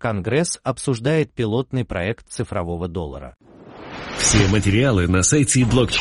Конгресс обсуждает пилотный проект цифрового доллара. Все материалы на сайте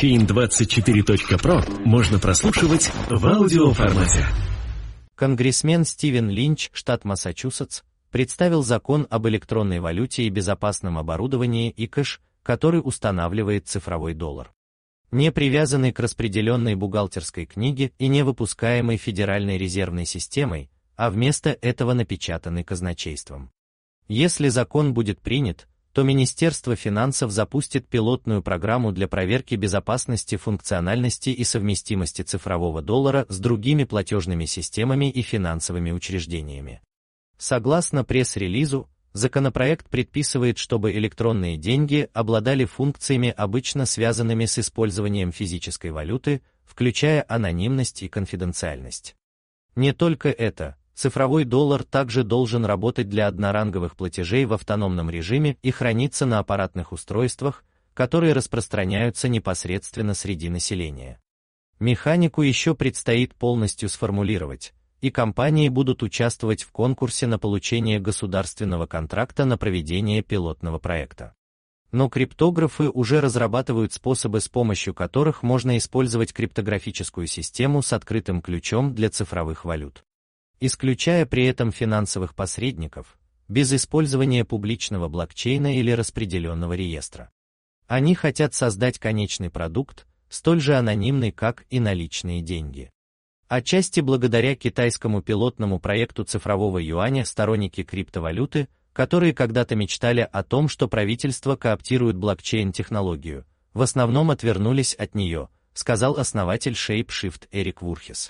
blockchain24.pro можно прослушивать в аудиоформате. Конгрессмен Стивен Линч, штат Массачусетс, представил закон об электронной валюте и безопасном оборудовании ИКЭШ, который устанавливает цифровой доллар, не привязанный к распределенной бухгалтерской книге и не выпускаемой Федеральной резервной системой, а вместо этого напечатанный казначейством. Если закон будет принят, то Министерство финансов запустит пилотную программу для проверки безопасности, функциональности и совместимости цифрового доллара с другими платежными системами и финансовыми учреждениями. Согласно пресс-релизу, законопроект предписывает, чтобы электронные деньги обладали функциями, обычно связанными с использованием физической валюты, включая анонимность и конфиденциальность. Не только это. Цифровой доллар также должен работать для одноранговых платежей в автономном режиме и храниться на аппаратных устройствах, которые распространяются непосредственно среди населения. Механику еще предстоит полностью сформулировать, и компании будут участвовать в конкурсе на получение государственного контракта на проведение пилотного проекта. Но криптографы уже разрабатывают способы, с помощью которых можно использовать криптографическую систему с открытым ключом для цифровых валют, исключая при этом финансовых посредников, без использования публичного блокчейна или распределенного реестра. Они хотят создать конечный продукт, столь же анонимный, как и наличные деньги. Отчасти благодаря китайскому пилотному проекту цифрового юаня сторонники криптовалюты, которые когда-то мечтали о том, что правительство кооптирует блокчейн-технологию, в основном отвернулись от нее, сказал основатель ShapeShift Эрик Вурхес.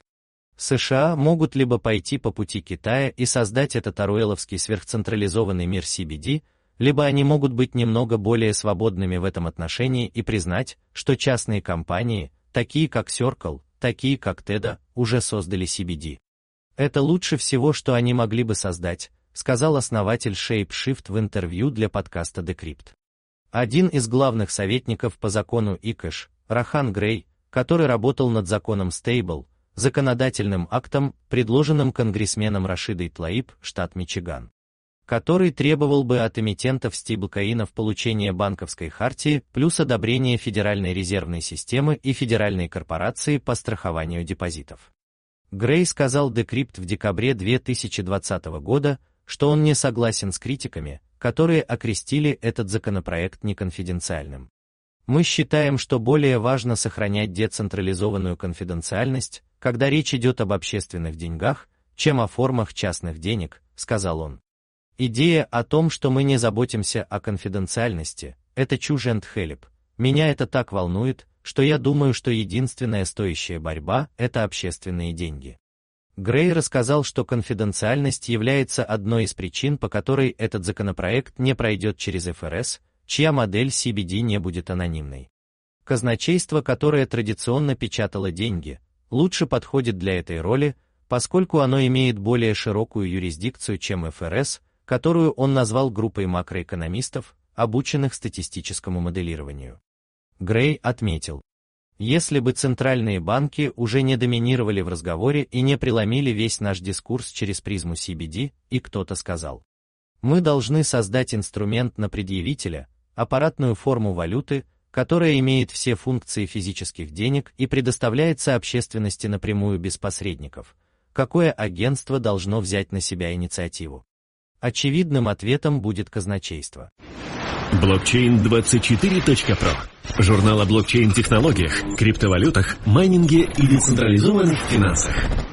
США могут либо пойти по пути Китая и создать этот оруэлловский сверхцентрализованный мир CBD, либо они могут быть немного более свободными в этом отношении и признать, что частные компании, такие как Circle, такие как Teda, уже создали CBD. Это лучше всего, что они могли бы создать, сказал основатель ShapeShift в интервью для подкаста Decrypt. Один из главных советников по закону ИКЭШ, Рохан Грей, который работал над законом Stable, законодательным актом, предложенным конгрессменом Рашидой Тлаиб, штат Мичиган, который требовал бы от эмитентов стейблкоинов получения банковской хартии плюс одобрение Федеральной резервной системы и Федеральной корпорации по страхованию депозитов. Грей сказал Decrypt в декабре 2020 года, что он не согласен с критиками, которые окрестили этот законопроект неконфиденциальным. Мы считаем, что более важно сохранять децентрализованную конфиденциальность, когда речь идет об общественных деньгах, чем о формах частных денег, сказал он. Идея о том, что мы не заботимся о конфиденциальности, это чушь and help. Меня это так волнует, что я думаю, что единственная стоящая борьба – это общественные деньги. Грей рассказал, что конфиденциальность является одной из причин, по которой этот законопроект не пройдет через ФРС, чья модель CBD не будет анонимной. Казначейство, которое традиционно печатало деньги, лучше подходит для этой роли, поскольку оно имеет более широкую юрисдикцию, чем ФРС, которую он назвал группой макроэкономистов, обученных статистическому моделированию. Грей отметил: если бы центральные банки уже не доминировали в разговоре и не преломили весь наш дискурс через призму CBD, и кто-то сказал: мы должны создать инструмент на предъявителя, аппаратную форму валюты, которая имеет все функции физических денег и предоставляется общественности напрямую без посредников. Какое агентство должно взять на себя инициативу? Очевидным ответом будет казначейство. Blockchain24.pro. Журнал о блокчейн-технологиях, криптовалютах, майнинге и децентрализованных финансах.